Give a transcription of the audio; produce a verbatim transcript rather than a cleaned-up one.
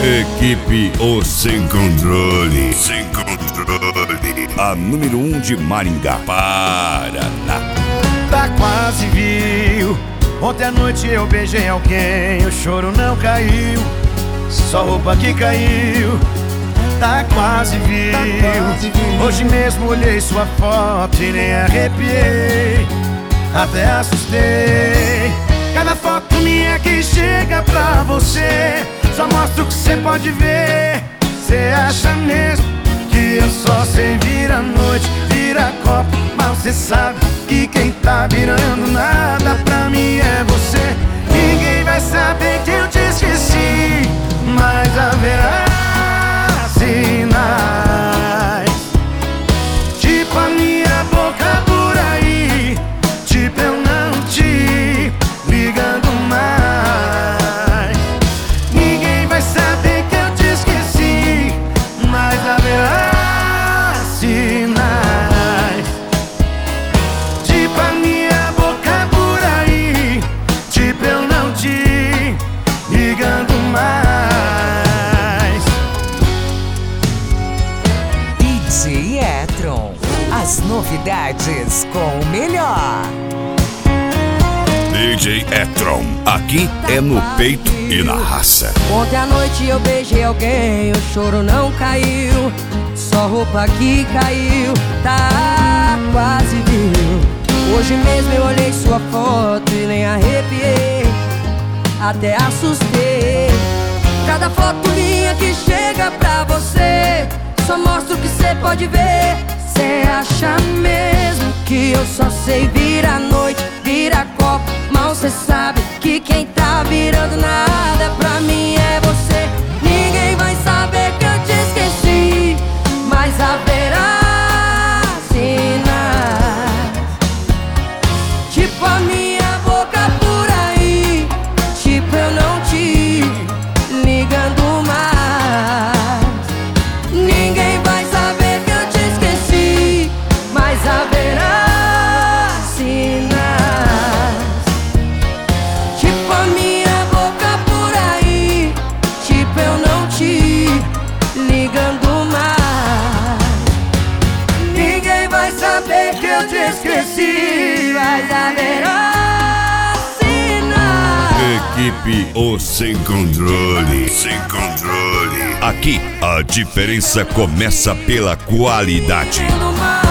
Equipe O Sem Controle. Sem Controle. A número um de Maringá, Paraná. Tá quase viu. Ontem à noite eu beijei alguém, o choro não caiu, só roupa que caiu. Tá quase viu. Hoje mesmo olhei sua foto e nem arrepiei, até assustei. Cada foto minha que chega pra você só mostra o que cê pode ver. Cê acha mesmo que eu só sei virar noite, virar copo, mas cê sabe que quem tá virando nada pra mim é você. Ninguém vai saber que eu te esqueci, mas haverá sinais, tipo a minha boca por aí, tipo eu não te ligando mais. Ninguém vai saber que eu te esqueci, mas haverá sinais, tipo a minha boca por aí, tipo eu não te ligando mais. D J Etron, as novidades com o melhor. D J Etron, aqui é no peito e na raça. Ontem à noite eu beijei alguém, o choro não caiu, só roupa que caiu. Tá quase viu. Hoje mesmo eu olhei sua foto e nem arrepiei, até assustei. Cada foto minha que chega pra você só mostra o que cê pode ver. Cê acha mesmo que eu só sei virar noite, virar copo, mal cê sabe que quem tá virando nada pra mim é você. Ninguém vai saber que eu te esqueci, mas haverá sinais, tipo a minha boca por aí, tipo eu não te ligando mais. Ninguém vai saber que eu te esqueci, mas haverá sinais, tipo a minha boca por aí, tipo eu não te ligando mais. Ninguém vai saber que eu te esqueci, mas haverá sinais. Equipe O Sem Controle. Sem Controle. Aqui a diferença começa pela qualidade. Ligando mais.